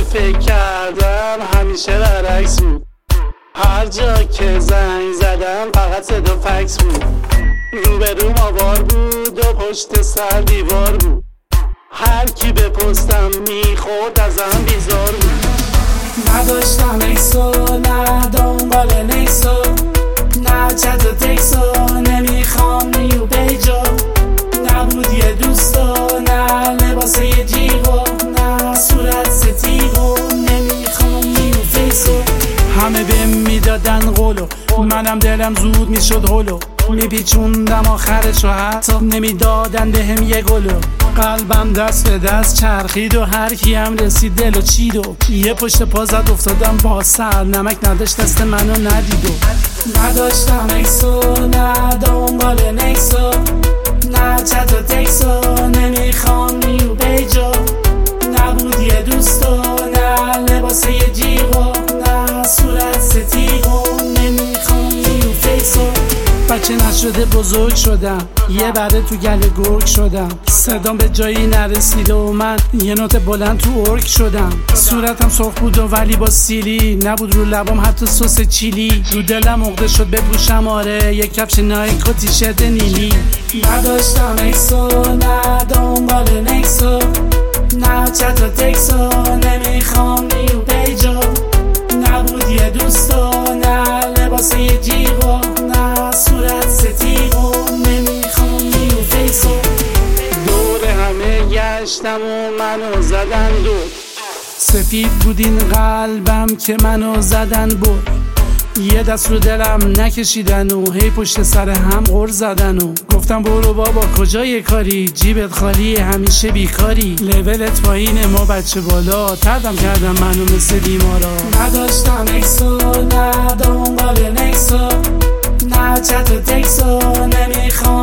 فکر کردم همیشه برعکس بود. هر جا که زنگ زدم فقط صدا فکس بود. روبروم آوار بود و پشت سر دیوار بود. هر کی به پستم میخورد ازم بیزار بود. نداشتم ایکسو نه دنبال نیکسو، نه چت و تکسو، نمیخوام نیو بیجو. نبود یه دوستو نه لباس یه جیغو، نه صورت ستیغو، نمیخوام نیو فیسو. همه بهم میدادن قولو، منم دلم زود میشد هلو. میپیچوندم آخرشو حتی نمیدادن بهم یه گلو. قلبم دست به دست چرخید و هر کیم رسید دلو چید و یه پشت پا زد افتادم با سر. نمک نداشت دست منو ندید و نداشتم ایکسو نه دنبال نیکسو، نه چت و تکسو، نمیخوام نیو بیجو. نبود یه دوستو نه لباس یه جیغو، نه صورت ستیغو، نمیخوام نیو فیسو. بچه نشده بزرگ شدم، یه بره تو گله گرگ شدم. صدام به جایی نرسیده و من یه نوت بلند تو ارگ شدم. صورتم سرخ بود و ولی با سیلی نبود، رو لبام حتی سس چیلی. رو دلم عقده شد بپوشم آره یک کفش نایک و تیشرت نیلی. نداشتم ایکسو نه دنبال نیکسو، نه چت و تکسو، نمیخوام نیو بیجو. نبود یه دوستو نه لباس یه جیغو، نه صورت ستیغو، نمیخوام نیو فیسو. دور همه گشتم و منو زدن دور. سفید بود این قلبم که منو زدن بود. یه دست رو دلم نکشیدن و هی پشت سر هم غر زدن و گفتم برو بابا کجای کاری، جیبت خالی همیشه بیکاری. لولت پایین ما بچه بالا، تردم کردم منو مثل بیمارا. نداشتم ایکسو نه دنبال نیکسو، نه چت و تکسو، نمیخوام